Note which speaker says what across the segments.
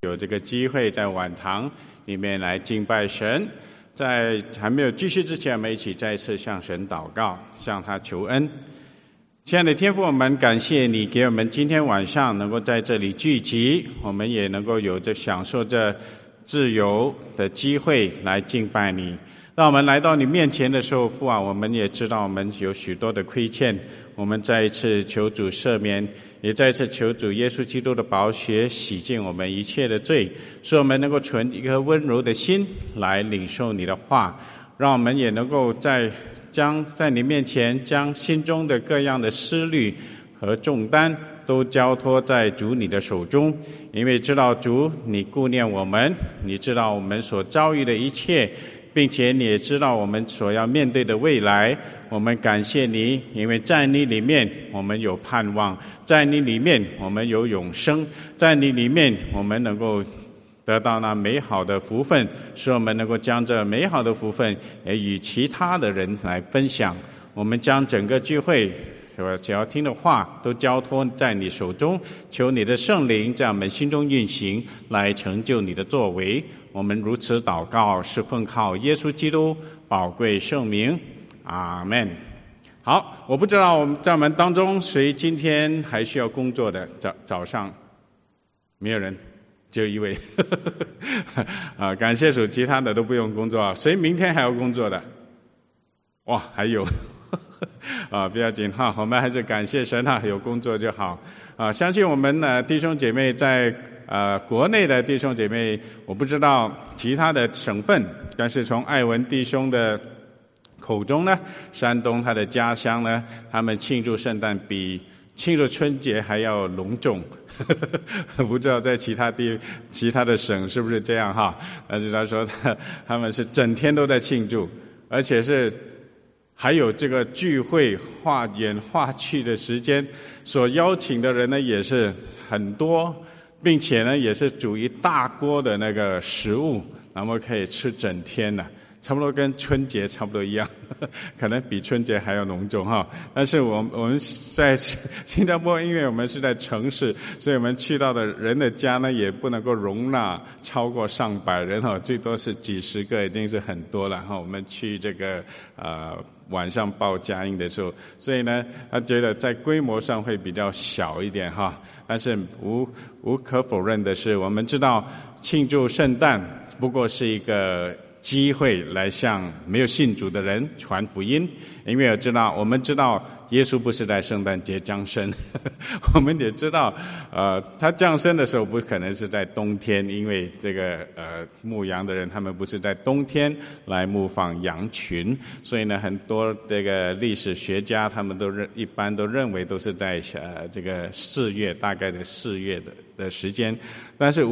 Speaker 1: 有这个机会在晚堂里面来敬拜神。在还没有继续之前，我们一起再一次向神祷告，向他求恩。亲爱的天父，我们感谢你给我们今天晚上能够在这里聚集，我们也能够有着享受着自由的机会来敬拜你。当我们来到你面前的时候，父啊，我们也知道我们有许多的亏欠，我们再一次求主赦免，也再一次求主耶稣基督的宝血洗净我们一切的罪，使我们能够存一颗温柔的心来领受你的话，让我们也能够在你面前将心中的各样的思虑和重担都交托在主你的手中，因为知道主你顾念我们，你知道我们所遭遇的一切，并且你也知道我们所要面对的未来。我们感谢你，因为在你里面我们有盼望，在你里面我们有永生，在你里面我们能够得到那美好的福分，使我们能够将这美好的福分也与其他的人来分享。我们将整个聚会只要听的话都交托在你手中，求你的圣灵在我们心中运行，来成就你的作为。我们如此祷告，是奉靠耶稣基督宝贵圣名，阿们。好，我不知道在我们当中谁今天还需要工作的，早上没有人，只有一位啊，感谢主，其他的都不用工作。谁明天还要工作的？哇，还有不要紧哈，我们还是感谢神有工作就好相信我们弟兄姐妹在国内的弟兄姐妹，我不知道其他的省份，但是从艾文弟兄的口中呢，山东他的家乡呢，他们庆祝圣诞比庆祝春节还要隆重不知道在其他的省是不是这样哈？但是他说他们是整天都在庆祝，而且是还有这个聚会话言话去的时间，所邀请的人呢也是很多，并且呢也是煮一大锅的那个食物，那么可以吃整天呢，差不多跟春节差不多一样可能比春节还要隆重哈。但是我们在新加坡，因为我们是在城市，所以我们去到的人的家呢也不能够容纳超过上百人哈，最多是几十个，已经是很多了哈。我们去这个晚上报佳音的时候，所以呢他觉得在规模上会比较小一点哈。但是无可否认的是，我们知道庆祝圣诞不过是一个机会来向没有信主的人传福音，因为我们知道耶稣不是在圣诞节降生我们也知道他降生的时候不可能是在冬天，因为这个牧羊的人他们不是在冬天来牧放羊群，所以呢很多这个历史学家他们一般都认为都是在这个4月，大概的4月的时间。但是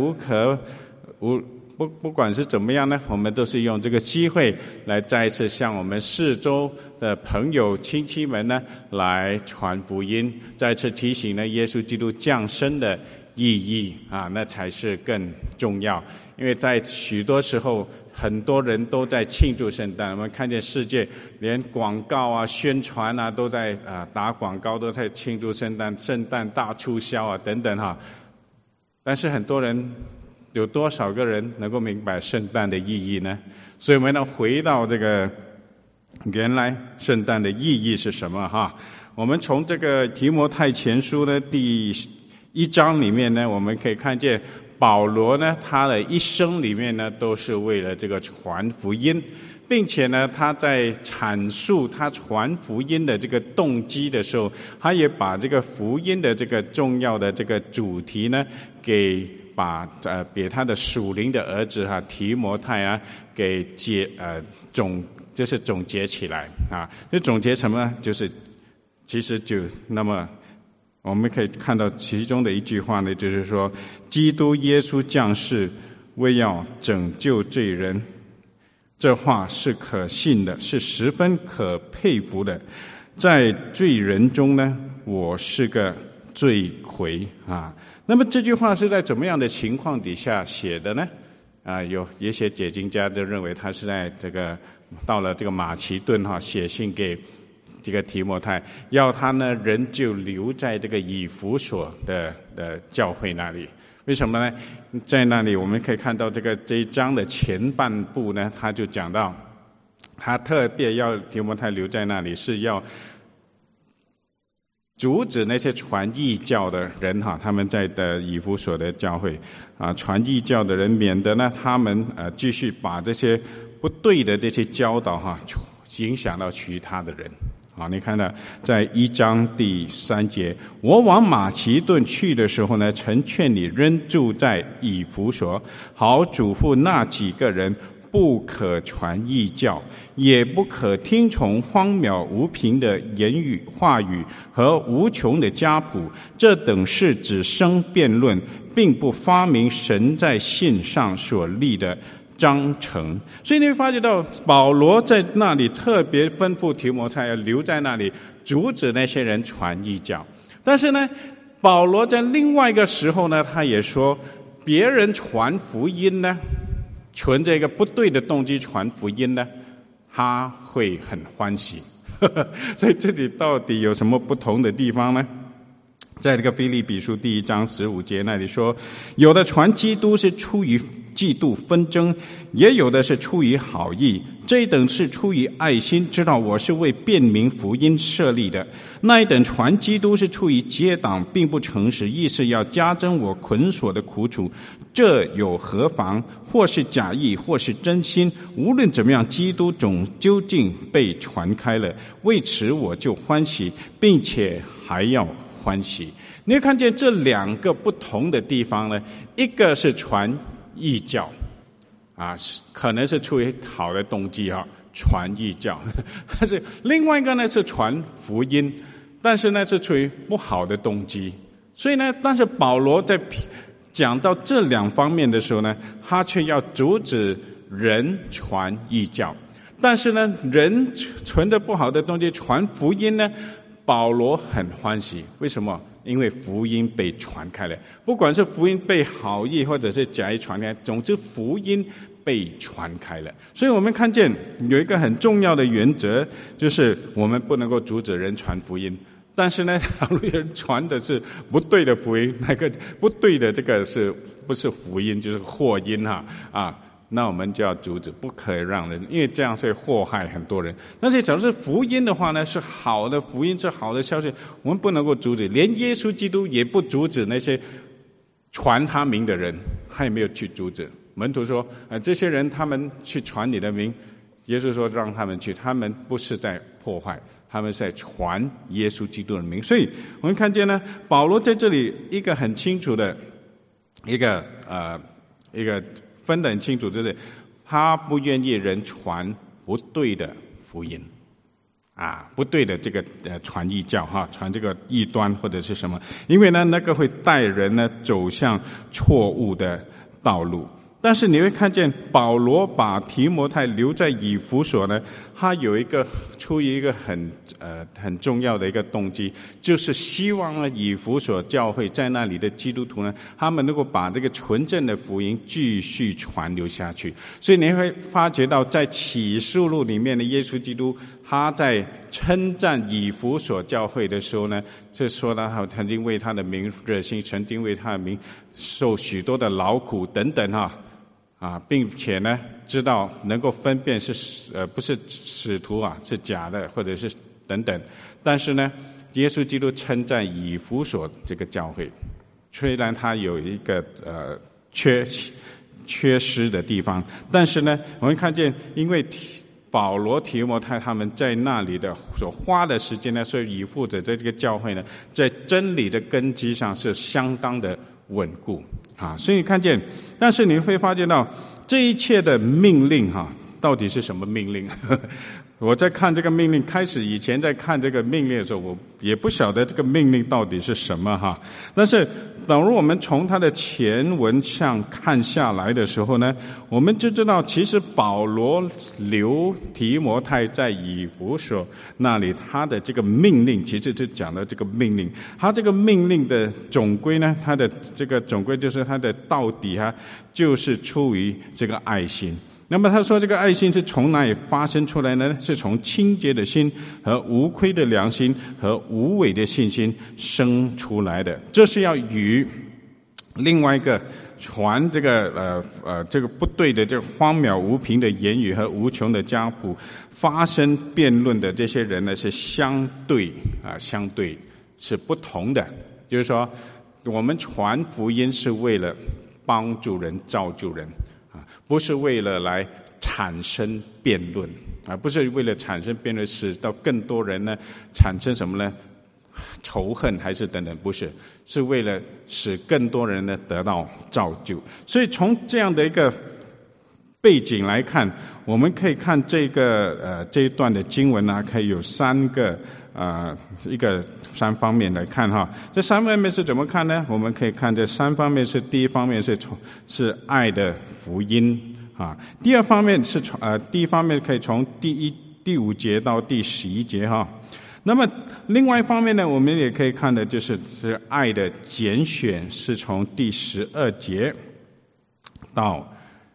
Speaker 1: 不管是怎么样呢，我们都是用这个机会来再一次向我们四周的朋友亲戚们呢来传福音，再次提醒呢耶稣基督降生的意义那才是更重要。因为在许多时候很多人都在庆祝圣诞，我们看见世界连广告宣传都在打广告，都在庆祝圣诞大促销等等但是很多人，有多少个人能够明白圣诞的意义呢？所以我们要回到这个原来圣诞的意义是什么我们从这个提摩太前书的第1章里面呢，我们可以看见保罗呢他的一生里面呢都是为了这个传福音，并且呢他在阐述他传福音的这个动机的时候，他也把这个福音的这个重要的这个主题呢给他的属灵的儿子提摩太给就是总结起来就总结什么呢？就是其实就那么我们可以看到其中的一句话呢，就是说基督耶稣降世为要拯救罪人，这话是可信的，是十分可佩服的。在罪人中呢，我是个罪魁那么这句话是在怎么样的情况底下写的呢？有一些解经家都认为他是在这个到了这个马其顿写信给这个提摩太，要他呢人就留在这个以弗所的教会那里。为什么呢？在那里我们可以看到这一章的前半部呢，他就讲到，他特别要提摩太留在那里，是要阻止那些传异教的人哈，他们在的以弗所的教会传异教的人，免得呢他们继续把这些不对的这些教导影响到其他的人。好，你看到在1章第3节，我往马其顿去的时候呢，曾劝你仍住在以弗所，好嘱咐那几个人，不可传异教，也不可听从荒渺无凭的言语话语和无穷的家谱，这等事只生辩论，并不发明神在信上所立的章程。所以你会发觉到保罗在那里特别吩咐提摩太要留在那里，阻止那些人传异教。但是呢，保罗在另外一个时候呢，他也说别人传福音呢，存着一个不对的动机传福音呢，他会很欢喜。所以这里到底有什么不同的地方呢？在这个腓立比书第1章15节那里说，有的传基督是出于嫉妒纷争，也有的是出于好意，这一等是出于爱心，知道我是为辨明福音设立的；那一等传基督是出于结党，并不诚实，意是要加增我捆锁的苦楚。这有何妨？或是假意，或是真心，无论怎么样，基督究竟被传开了，为此我就欢喜，并且还要欢喜。你会看见这两个不同的地方呢，一个是传异教可能是出于好的动机传异教，但是另外一个呢是传福音，但是呢是出于不好的动机。所以呢，但是保罗在讲到这两方面的时候呢，他却要阻止人传异教。但是呢，人存着不好的动机传福音呢，保罗很欢喜。为什么？因为福音被传开了，不管是福音被好意或者是假意传开，总之福音被传开了。所以我们看见有一个很重要的原则，就是我们不能够阻止人传福音。但是呢，假如人传的是不对的福音，那个不对的这个是不是福音，就是祸音那我们就要阻止，不可以让人，因为这样会祸害很多人。但是假如是福音的话呢，是好的福音，是好的消息，我们不能够阻止，连耶稣基督也不阻止那些传他名的人，他也没有去阻止。门徒说这些人他们去传你的名，耶稣说让他们去，他们不是在破坏，他们是在传耶稣基督的名。所以我们看见呢，保罗在这里一个很清楚的一个分得很清楚，就是他不愿意人传不对的福音不对的这个传异教传这个异端或者是什么，因为呢那个会带人呢走向错误的道路。但是你会看见保罗把提摩太留在以弗所呢，他有一个出于一个很重要的一个动机，就是希望呢以弗所教会在那里的基督徒呢，他们能够把这个纯正的福音继续传流下去。所以你会发觉到在启示录里面的耶稣基督，他在称赞以弗所教会的时候呢，就说到他曾经为他的名热心，曾经为他的名受许多的劳苦等等并且呢知道能够分辨是不是使徒是假的或者是等等。但是呢，耶稣基督称赞以弗所这个教会，虽然他有一个缺失的地方，但是呢我们看见因为保罗提摩太他们在那里的所花的时间呢，所以以弗所这个教会呢，在真理的根基上是相当的稳固所以看见，但是你会发现到这一切的命令到底是什么命令？我在看这个命令开始以前，在看这个命令的时候，我也不晓得这个命令到底是什么但是等如我们从它的前文上看下来的时候呢，我们就知道其实保罗留提摩太在以弗所那里，他的这个命令其实就讲了这个命令，他这个命令的总归呢，他的这个总归就是他的到底就是出于这个爱心。 那么他说这个爱心是从哪里发生出来呢？是从清洁的心和无亏的良心和无伪的信心生出来的。这是要与另外一个传这个这个不对的这个荒渺无凭的言语和无穷的家谱发生辩论的这些人呢，是相对是不同的。就是说，我们传福音是为了帮助人、造就人不是为了来产生辩论不是为了产生辩论，使到更多人呢产生什么呢？仇恨还是等等，不是，是为了使更多人呢得到造就。所以从这样的一个背景来看，我们可以看这一段的经文呢，可以有三方面来看哈。这三方面是怎么看呢？我们可以看这三方面是：第一方面是爱的福音第二方面是第一方面可以从第5节到第11节哈。那么另外一方面呢，我们也可以看的就是爱的拣选，是从第12节到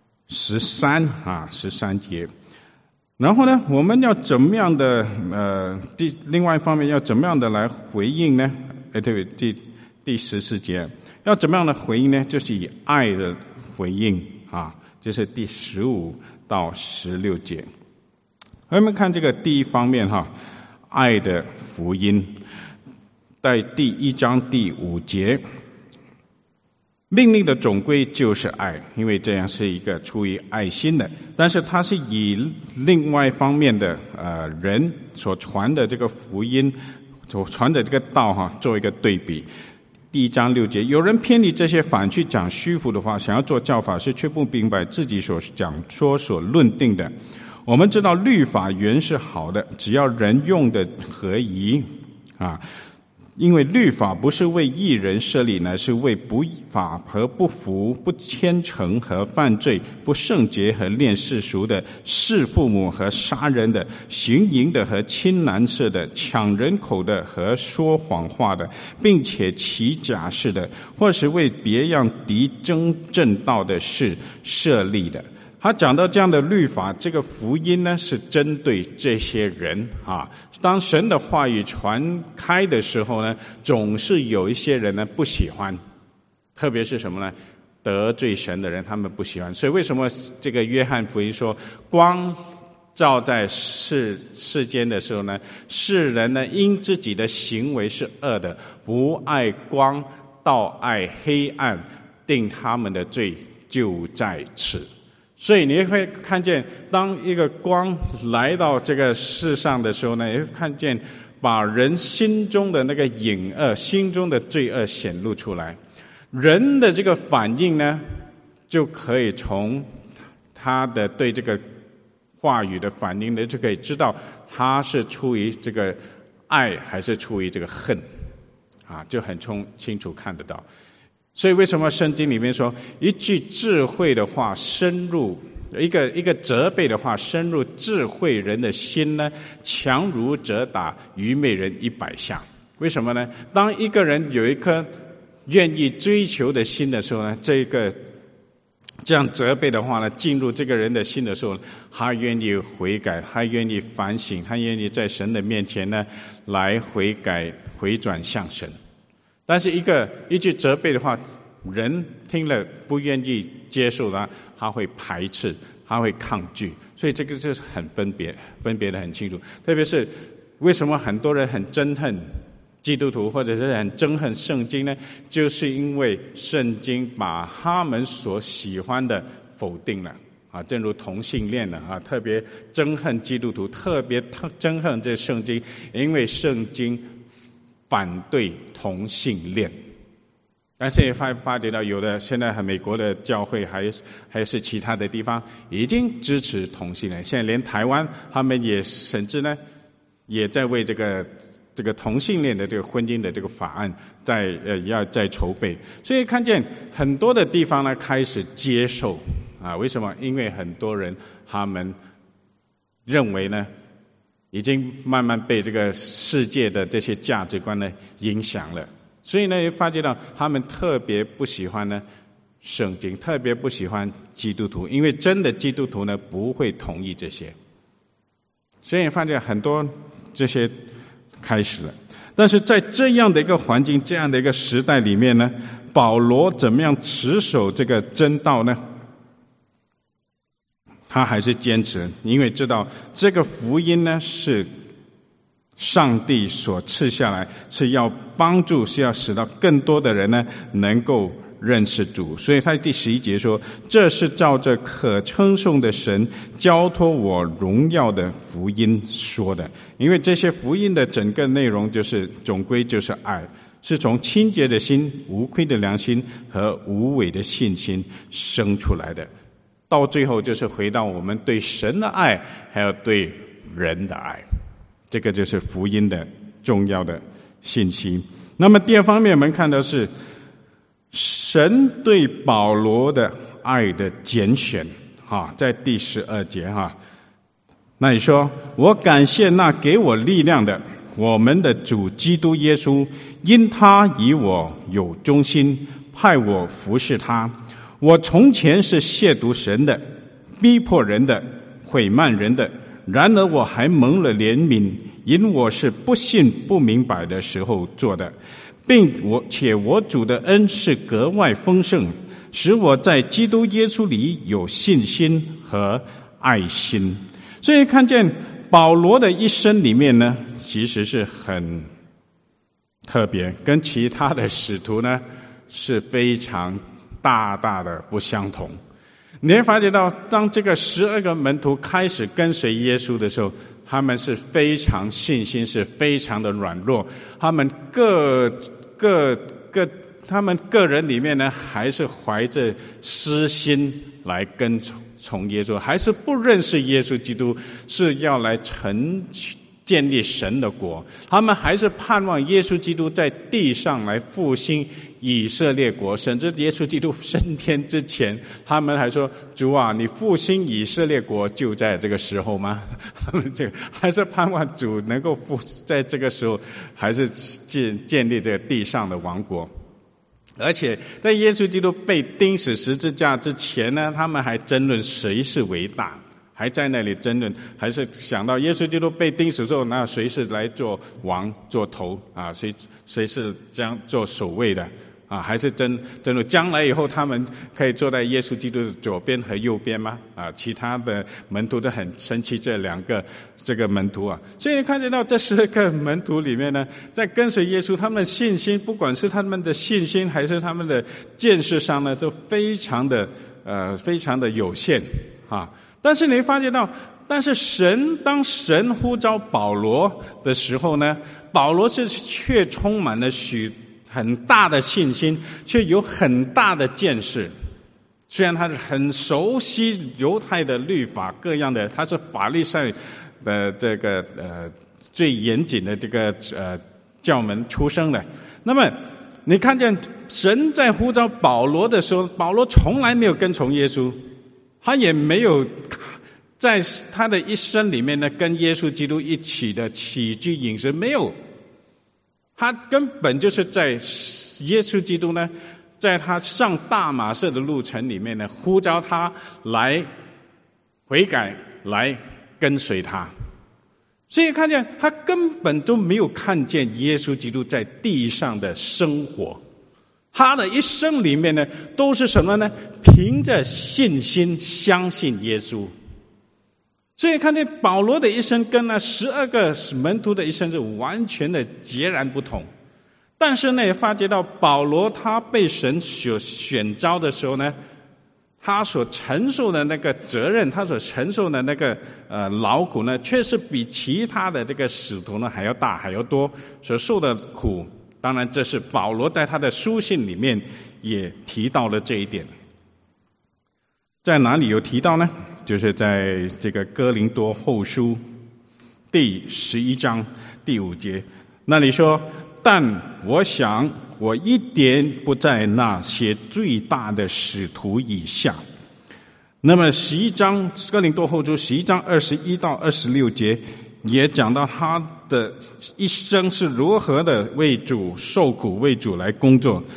Speaker 1: 13节。然后呢，我们要怎么样的另外一方面要怎么样的来回应呢？对，第14节要怎么样的回应呢？就是以爱的回应就是第15到16节。我们看这个第一方面爱的福音，在第1章第5节，命令的总归就是爱，因为这样是一个出于爱心的。但是它是以另外一方面的人所传的这个福音，所传的这个道做一个对比。第1章6节，有人偏离这些，反去讲虚浮的话，想要做教法师，却不明白自己所讲说所论定的。我们知道律法原是好的，只要人用的合宜因为律法不是为义人设立，乃是为不法和不服、不虔诚和犯罪、不圣洁和恋世俗的、弑父母和杀人的、行淫的和亲男色的、抢人口的和说谎话的，并且起假誓的，或是为别样敌争正道的事设立的。他讲到这样的律法，这个福音呢是针对这些人当神的话语传开的时候呢，总是有一些人呢不喜欢，特别是什么呢？得罪神的人，他们不喜欢。所以为什么这个约翰福音说，光照在世间的时候呢，世人呢因自己的行为是恶的，不爱光，倒爱黑暗，定他们的罪就在此。所以你会看见，当一个光来到这个世上的时候呢，你会看见把人心中的那个隐恶、心中的罪恶显露出来。人的这个反应呢，就可以从他的对这个话语的反应呢，就可以知道他是出于这个爱还是出于这个恨就很清楚看得到。所以为什么圣经里面说，一句智慧的话深入一个责备的话深入智慧人的心呢，强如责打愚昧人100下。为什么呢？当一个人有一颗愿意追求的心的时候呢，这样责备的话呢，进入这个人的心的时候，他愿意悔改，他愿意反省，他愿意在神的面前呢来悔改回转向神。但是一句责备的话，人听了不愿意接受的，他会排斥，他会抗拒。所以这个就是很分别的很清楚。特别是为什么很多人很憎恨基督徒，或者是很憎恨圣经呢？就是因为圣经把他们所喜欢的否定了正如同性恋特别憎恨基督徒，特别憎恨这圣经，因为圣经反对同性恋。但是也发觉到有的现在美国的教会还是其他的地方已经支持同性恋，现在连台湾他们也甚至呢也在为这个同性恋的这个婚姻的这个法案要在筹备。所以看见很多的地方呢开始接受为什么？因为很多人他们认为呢已经慢慢被这个世界的这些价值观呢影响了，所以呢也发觉到他们特别不喜欢呢圣经，特别不喜欢基督徒，因为真的基督徒呢不会同意这些。所以发现很多这些开始了。但是在这样的一个环境，这样的一个时代里面呢，保罗怎么样持守这个真道呢？他还是坚持，因为知道这个福音呢是上帝所赐下来，是要帮助，是要使到更多的人呢能够认识主。所以他第11节说，这是照着可称颂的神交托我荣耀的福音说的。因为这些福音的整个内容就是总归就是爱，是从清洁的心、无亏的良心和无伪的信心生出来的，到最后就是回到我们对神的爱还有对人的爱，这个就是福音的重要的信息。那么第二方面我们看到是神对保罗的爱的拣选，在第12节那里说，我感谢那给我力量的我们的主基督耶稣，因他以我有忠心，派我服侍他。我从前是亵渎神的，逼迫人的，毁慢人的，然而我还蒙了怜悯，因我是不信不明白的时候做的，且我主的恩是格外丰盛，使我在基督耶稣里有信心和爱心。所以看见保罗的一生里面呢，其实是很特别，跟其他的使徒呢是非常大大的不相同。你会发觉到，当这个12个门徒开始跟随耶稣的时候，他们是非常信心是非常的软弱，他们他们个人里面呢，还是怀着私心来跟从耶稣，还是不认识耶稣基督是要来建立神的国，他们还是盼望耶稣基督在地上来复兴以色列国，甚至耶稣基督升天之前，他们还说，主啊，你复兴以色列国就在这个时候吗？还是盼望主能够在这个时候还是建立这个地上的王国。而且在耶稣基督被钉死十字架之前呢，他们还争论谁是为大，还在那里争论，还是想到耶稣基督被钉死之后，那谁是来做王做头啊？谁是这样做首位的啊？还是争论将来以后他们可以坐在耶稣基督的左边和右边吗？啊，其他的门徒都很生气这两个这个门徒啊。所以看见到这12个门徒里面呢，在跟随耶稣，他们的信心，不管是他们的信心还是他们的见识上呢，都非常的有限啊。但是你会发觉到，当神呼召保罗的时候呢，保罗却充满了很大的信心，却有很大的见识。虽然他是很熟悉犹太的律法各样的，他是法利赛的这个最严谨的这个教门出生的。那么你看见神在呼召保罗的时候，保罗从来没有跟从耶稣，他也没有在他的一生里面呢跟耶稣基督一起的起居饮食，没有。他根本就是在耶稣基督呢，在他上大马色的路程里面呢，呼召他来悔改，来跟随他。所以看见他根本都没有看见耶稣基督在地上的生活，他的一生里面呢，都是什么呢？凭着信心相信耶稣。所以看见保罗的一生跟那12个门徒的一生是完全的截然不同。但是呢，也发觉到保罗他被神所选召的时候呢，他所承受的那个责任，他所承受的那个劳苦呢，确实比其他的这个使徒呢还要大还要多，所受的苦。当然这是保罗在他的书信里面也提到了这一点。在哪里有提到呢？就是在这个哥林多后书第11章第5节，那里说，但我想我一点不在那些最大的使徒以下。那么11章哥林多后书11章21到26节也讲到他的一生是如何的为主受苦，为主来工作。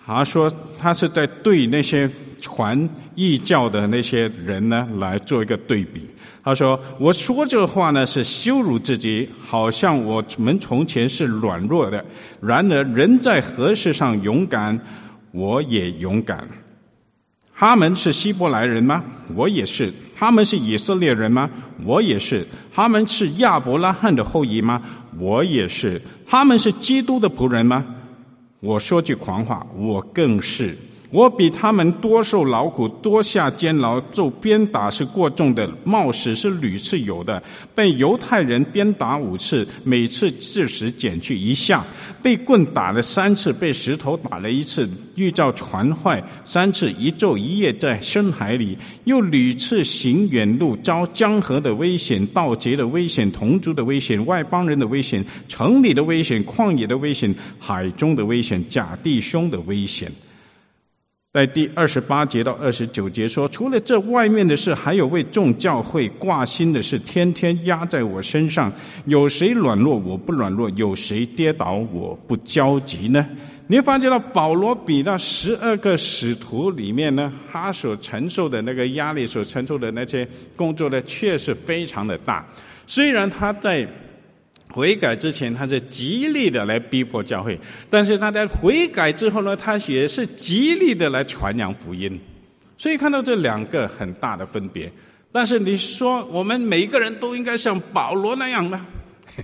Speaker 1: 他说他是在对那些传异教的那些人呢来做一个对比。他说我说这话呢是羞辱自己，好像我们从前是软弱的，然而人在何事上勇敢，我也勇敢。他们是希伯来人吗？我也是。他们是以色列人吗？我也是。他们是亚伯拉罕的后裔吗？我也是。他们是基督的仆人吗？我说句狂话，我更是。我比他们多受劳苦，多下监牢，受鞭打是过重的，冒死是屡次有的，被犹太人鞭打5次，每次至时减去1下，被棍打了3次，被石头打了1次，遇到船坏3次，1昼1夜在深海里，又屡次行远路，遭江河的危险，盗贼的危险，同族的危险，外邦人的危险，城里的危险，旷野的危险，海中的危险，假弟兄的危险。在第28节到29节说，除了这外面的事，还有为众教会挂心的事，天天压在我身上。有谁软弱，我不软弱；有谁跌倒，我不焦急呢？你会发觉到保罗比那12个使徒里面呢，他所承受的那个压力，所承受的那些工作呢，确实非常的大。虽然他在悔改之前他是极力的来逼迫教会，但是他在悔改之后呢，他也是极力的来传扬福音。所以看到这2个很大的分别。但是你说我们每个人都应该像保罗那样吗？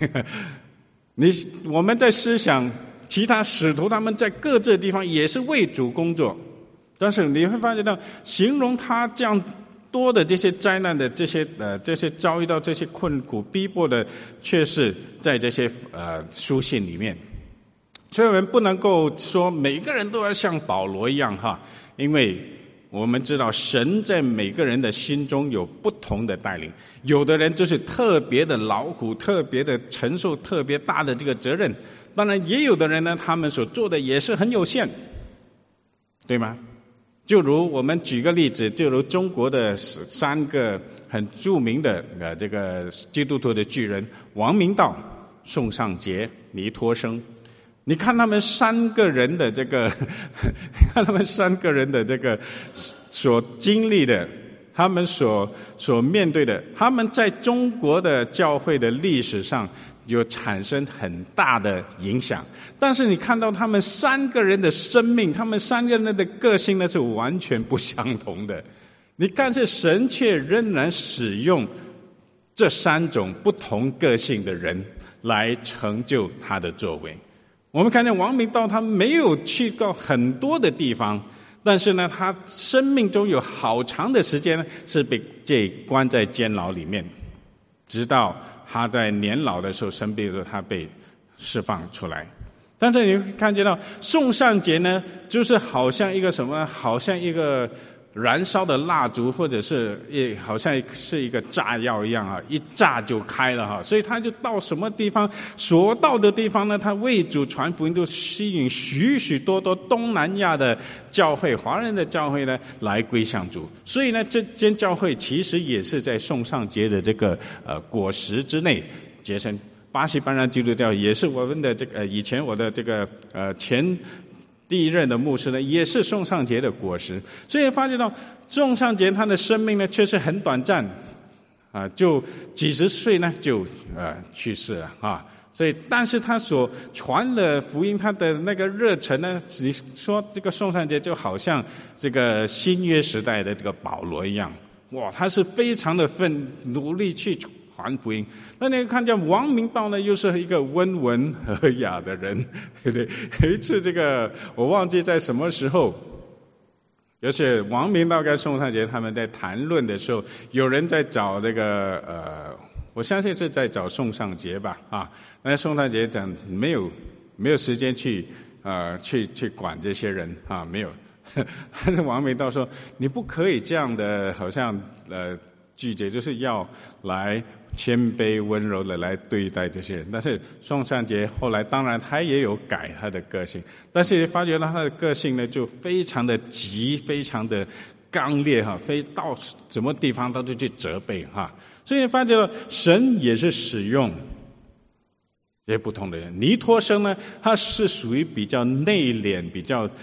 Speaker 1: 我们在思想其他使徒他们在各自的地方也是为主工作，但是你会发觉到形容他这样多的这些灾难的这些遭遇到这些困苦逼迫的，却是在这些书信里面。所以我们不能够说每个人都要像保罗一样哈，因为我们知道神在每个人的心中有不同的带领，有的人就是特别的劳苦，特别的承受特别大的这个责任，当然也有的人呢，他们所做的也是很有限，对吗？就如我们举个例子，就如中国的3个很著名的这个基督徒的巨人，王明道、宋尚节、尼托生。你看他们3个人的这个看他们3个人的这个所经历的，他们所面对的，他们在中国的教会的历史上有产生很大的影响。但是你看到他们3个人的生命，他们3个人的个性呢是完全不相同的。你看是神却仍然使用这3种不同个性的人来成就他的作为。我们看见王明道他没有去过很多的地方，但是呢他生命中有好长的时间是被关在监牢里面，直到他在年老的时候生病的时候，他被释放出来。但是你会看见到宋尚节呢，就是好像一个什么，好像一个燃烧的蜡烛，或者是好像是一个炸药一样啊，一炸就开了哈。所以他就到什么地方，所到的地方呢，他为主传福音，都吸引许许多多东南亚的教会、华人的教会呢来归向主。所以呢，这间教会其实也是在宋尚节的这个果实之内结成。巴西班兰基督教也是我们的这个以前我的这个前第一任的牧师呢，也是宋尚节的果实。所以发觉到宋尚节他的生命呢，确实很短暂就几十岁呢就去世了啊。所以，但是他所传的福音，他的那个热忱呢，你说这个宋尚节就好像这个新约时代的这个保罗一样，哇，他是非常的努力去传福音。那你看见王明道呢，又是一个温文尔雅的人，对不对？有一次这个我忘记在什么时候，就是王明道跟宋尚节他们在谈论的时候，有人在找这个我相信是在找宋尚节吧啊。那宋尚节讲没有时间去管这些人啊，没有。但是王明道说你不可以这样的，好像拒绝，就是要来谦卑温柔的来对待这些人。但是宋尚节后来当然他也有改他的个性，但是发觉到他的个性呢就非常的急，非常的刚烈哈，非到什么地方他都去责备哈。所以发觉到神也是使用这些不同的人。尼托生呢，他是属于比较内敛、比较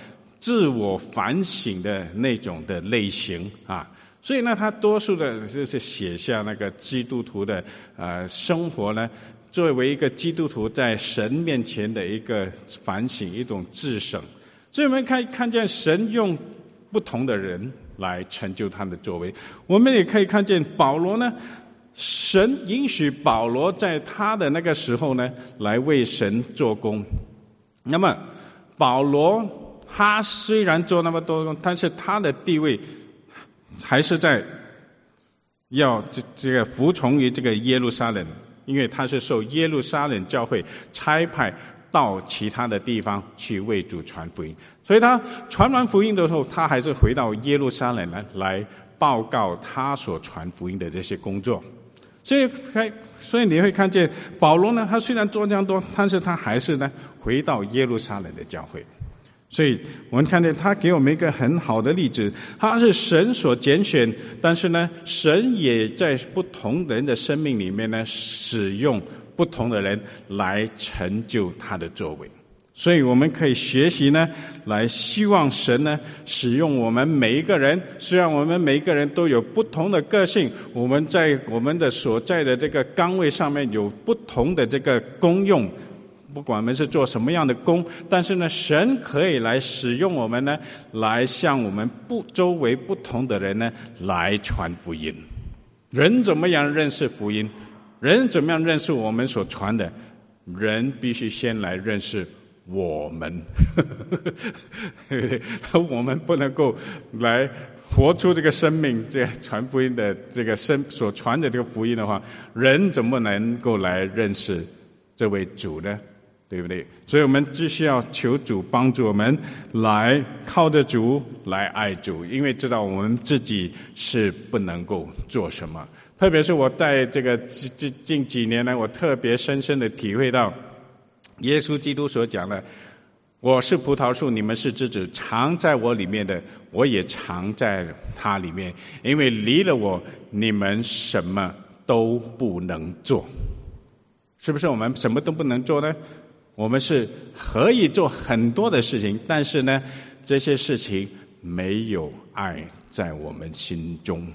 Speaker 1: 自我反省的那种的类型啊。所以呢，他多数的就是写下那个基督徒的生活呢，作为一个基督徒在神面前的一个反省，一种自省。所以我们看见神用不同的人来成就他的作为。我们也可以看见保罗呢，神允许保罗在他的那个时候呢，来为神做工。那么保罗他虽然做那么多工，但是他的地位还是在要这个服从于这个耶路撒冷，因为他是受耶路撒冷教会差派到其他的地方去为主传福音，所以他传完福音的时候，他还是回到耶路撒冷来报告他所传福音的这些工作。所以你会看见保罗呢，他虽然做这样多，但是他还是呢回到耶路撒冷的教会。所以我们看见他给我们一个很好的例子，他是神所拣选，但是呢，神也在不同人的生命里面呢，使用不同的人来成就他的作为。所以我们可以学习呢，来希望神呢使用我们每一个人。虽然我们每一个人都有不同的个性，我们在我们的所在的这个岗位上面有不同的这个功用，不管我们是做什么样的工，但是呢，神可以来使用我们呢，来向我们周围不同的人呢来传福音。人怎么样认识福音？人怎么样认识我们所传的？人必须先来认识我们，对不对？我们不能够来活出这个生命，这传福音的这个所传的这个福音的话，人怎么能够来认识这位主呢？对不对？所以我们只需要求主帮助我们来靠着主来爱主，因为知道我们自己是不能够做什么。特别是我在这个近几年呢，我特别深深的体会到耶稣基督所讲的，我是葡萄树，你们是枝子，常在我里面的，我也常在他里面，因为离了我，你们什么都不能做。是不是我们什么都不能做呢？我们是可以做很多的事情，但是呢，这些事情没有爱在我们心中，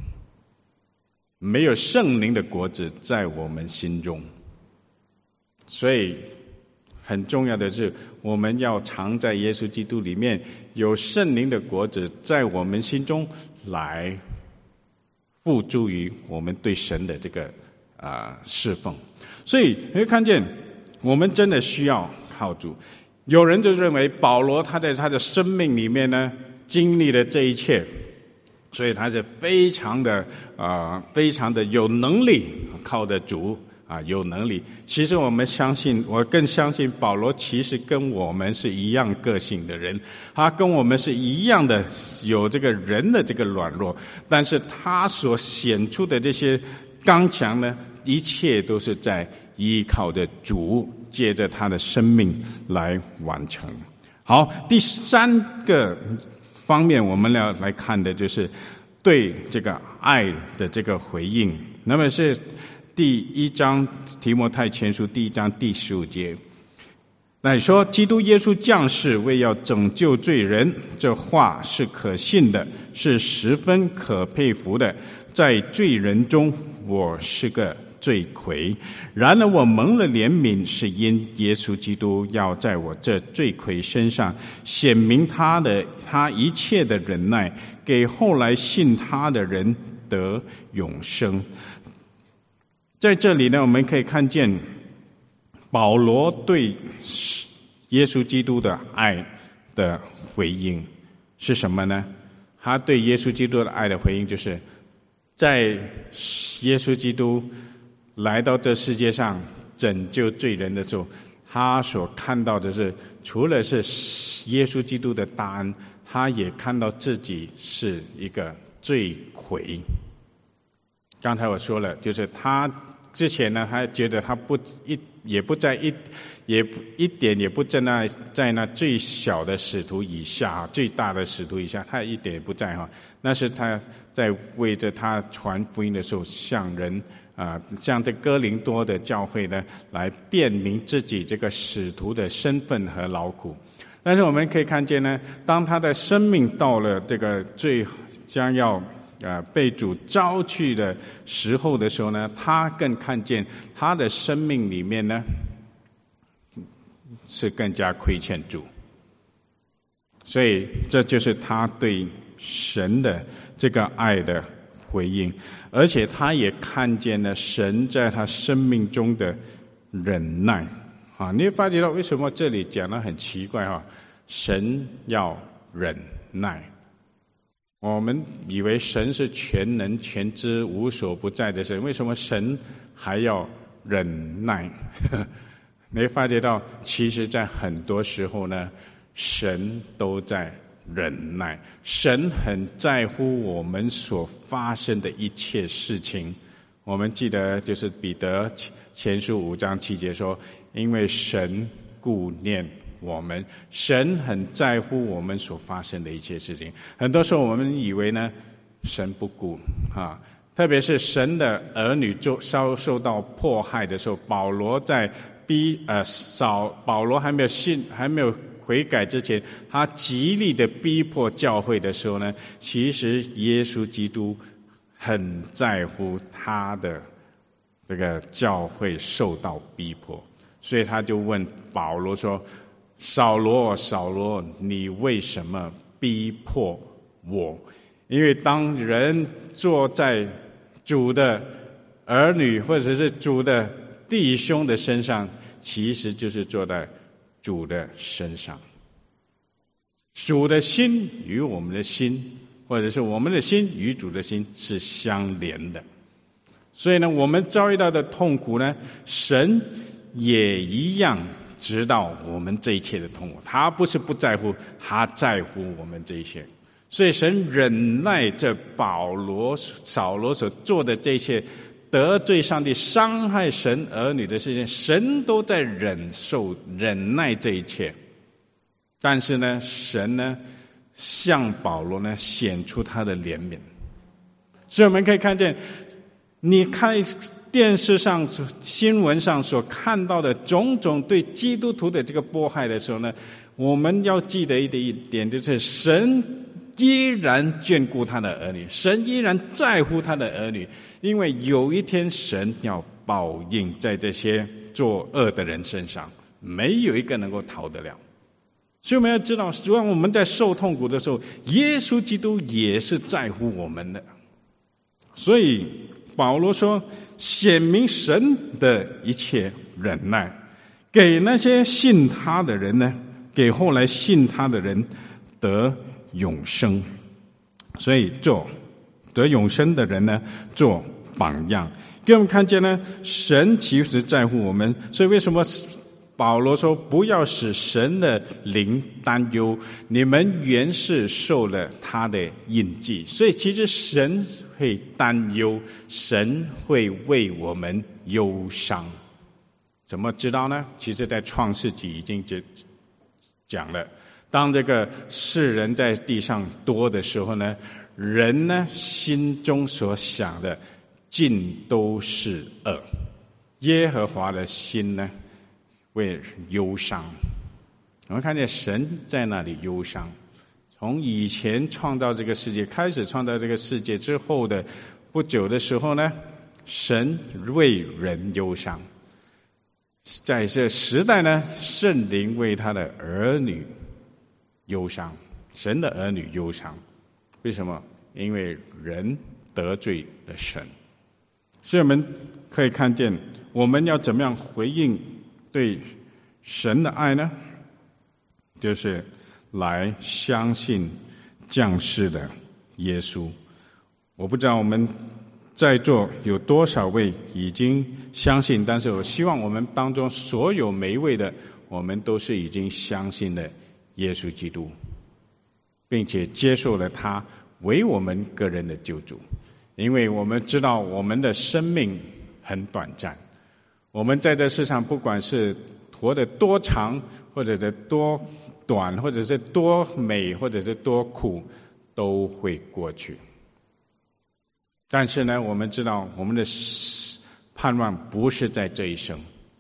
Speaker 1: 没有圣灵的果子在我们心中。所以很重要的是，我们要常在耶稣基督里面，有圣灵的果子在我们心中，来付诸于我们对神的这个侍奉。所以你会看见我们真的需要靠主。有人就认为保罗他在他的生命里面呢经历了这一切，所以他是非常的有能力，靠着主有能力。其实我更相信保罗其实跟我们是一样个性的人，他跟我们是一样的有这个人的这个软弱，但是他所显出的这些刚强呢，一切都是在依靠着主，借着他的生命来完成。好，第三个方面我们要来看的就是对这个爱的这个回应。那么是第1章提摩太前书第1章第15节，那你说基督耶稣降世为要拯救罪人，这话是可信的，是十分可佩服的。在罪人中我是个罪魁，然而我蒙了怜悯，是因耶稣基督要在我这罪魁身上显明他一切的忍耐，给后来信他的人得永生。在这里呢，我们可以看见保罗对耶稣基督的爱的回应是什么呢？他对耶稣基督的爱的回应就是在耶稣基督来到这世界上拯救罪人的时候，他所看到的是除了是耶稣基督的大恩，他也看到自己是一个罪魁。刚才我说了，就是他之前呢，他觉得他一点也不在那最小的使徒以下，最大的使徒以下，他一点也不在哈。那是他在为着他传福音的时候，向人向这哥林多的教会呢，来辨明自己这个使徒的身份和劳苦。 但是我们可以看见呢，当他的生命到了这个最将要被主召去的时候的时候呢，他更看见他的生命里面呢是更加亏欠主，所以这就是他对神的这个爱的回应，而且他也看见了神在他生命中的忍耐啊！你会发觉到为什么这里讲得很奇怪哈？神要忍耐，我们以为神是全能全知无所不在的神，为什么神还要忍耐？你会发觉到，其实在很多时候呢，神都在忍耐，神很在乎我们所发生的一切事情。我们记得就是彼得前书5章7节说，因为神顾念我们，神很在乎我们所发生的一切事情。很多时候我们以为呢，神不顾啊，特别是神的儿女受到迫害的时候，保罗在保罗还没有悔改之前，他极力的逼迫教会的时候呢，其实耶稣基督很在乎他的这个教会受到逼迫，所以他就问保罗说：“扫罗，扫罗，你为什么逼迫我？”因为当人坐在主的儿女或者是主的弟兄的身上，其实就是坐在主的身上。主的心与我们的心，或者是我们的心与主的心是相连的。所以呢，我们遭遇到的痛苦呢，神也一样知道我们这一切的痛苦，他不是不在乎，他在乎我们这一切。所以神忍耐这扫罗所做的这些得罪上帝、伤害神儿女的事情，神都在忍耐这一切。但是呢，神呢向保罗呢显出他的怜悯。所以我们可以看见，你看电视上、新闻上所看到的种种对基督徒的这个迫害的时候呢，我们要记得一点，就是神依然眷顾他的儿女，神依然在乎他的儿女，因为有一天神要报应在这些作恶的人身上，没有一个能够逃得了。所以我们要知道，虽然我们在受痛苦的时候，耶稣基督也是在乎我们的。所以保罗说，显明神的一切忍耐，给那些信他的人呢，给后来信他的人得永生。所以做得永生的人呢，做榜样，给我们看见呢，神其实在乎我们。所以为什么保罗说，不要使神的灵担忧，你们原是受了他的印记。所以其实神会担忧，神会为我们忧伤。怎么知道呢？其实在创世纪已经讲了，当这个世人在地上多的时候呢，人呢心中所想的尽都是恶，耶和华的心呢为忧伤。我们看见神在那里忧伤，从以前创造这个世界，开始创造这个世界之后的不久的时候呢，神为人忧伤。在这时代呢，圣灵为他的儿女忧伤，神的儿女忧伤。为什么？因为人得罪了神。所以我们可以看见，我们要怎么样回应对神的爱呢？就是来相信降世的耶稣。我不知道我们在座有多少位已经相信，但是我希望我们当中所有每一位的，我们都是已经相信了耶稣基督，并且接受了他为我们个人的救主。因为我们知道我们的生命很短暂，我们在这世上不管是活得多长，或者是多短，或者是多美，或者是多苦，都会过去。但是呢，我们知道我们的盼望不是在这一生，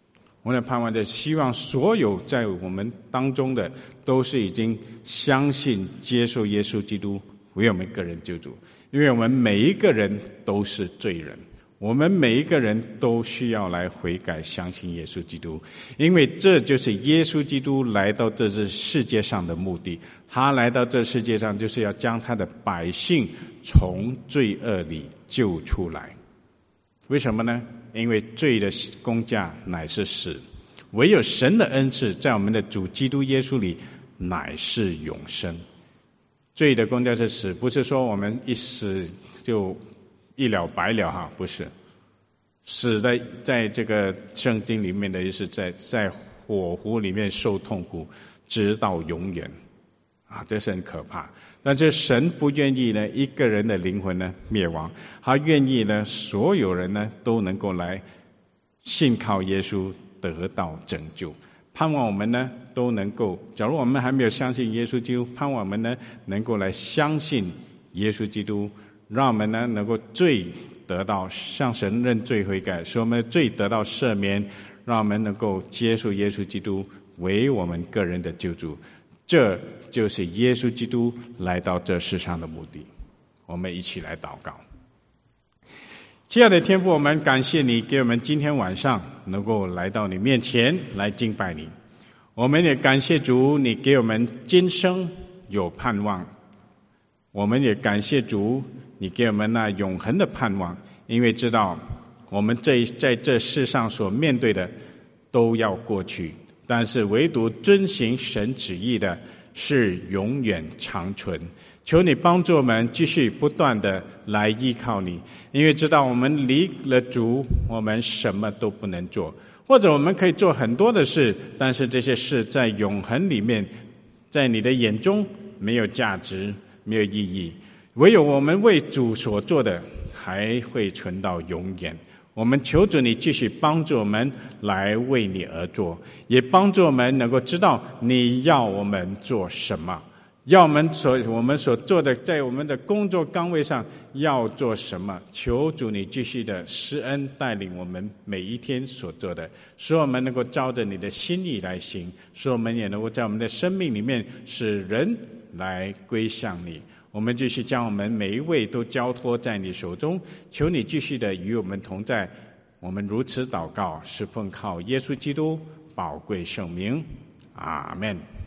Speaker 1: 我们的盼望就是希望所有在我们当中的都是已经相信接受耶稣基督为我们个人救主，因为我们每一个人都是罪人，我们每一个人都需要来悔改相信耶稣基督，因为这就是耶稣基督来到这世界上的目的。他来到这世界上就是要将他的百姓从罪恶里救出来。为什么呢？因为罪的工价乃是死，唯有神的恩赐在我们的主基督耶稣里乃是永生。罪的工价是死，不是说我们一死就一了百了哈，不是。死的在这个圣经里面的意思，在火湖里面受痛苦直到永远啊，这是很可怕。但是神不愿意呢一个人的灵魂呢灭亡，他愿意呢所有人呢都能够来信靠耶稣得到拯救。盼望我们呢都能够，假如我们还没有相信耶稣基督，盼望我们呢能够来相信耶稣基督，让我们呢能够罪得到向神认罪悔改，使我们的罪得到赦免，让我们能够接受耶稣基督为我们个人的救主。这就是耶稣基督来到这世上的目的。我们一起来祷告。亲爱的天父，我们感谢你给我们今天晚上能够来到你面前来敬拜你。我们也感谢主，你给我们今生有盼望。我们也感谢主，你给我们那永恒的盼望，因为知道我们在这世上所面对的都要过去，但是唯独遵行神旨意的是永远长存。求你帮助我们继续不断的来依靠你，因为知道我们离了主，我们什么都不能做，或者我们可以做很多的事，但是这些事在永恒里面，在你的眼中没有价值，没有意义。唯有我们为主所做的才会存到永远。我们求主你继续帮助我们来为你而做，也帮助我们能够知道你要我们做什么，要我们所做的，在我们的工作岗位上要做什么。求主你继续的施恩带领我们每一天所做的，使我们能够照着你的心意来行，使我们也能够在我们的生命里面使人来归向你。我们继续将我们每一位都交托在你手中，求你继续的与我们同在。我们如此祷告，是奉靠耶稣基督宝贵圣名，阿们。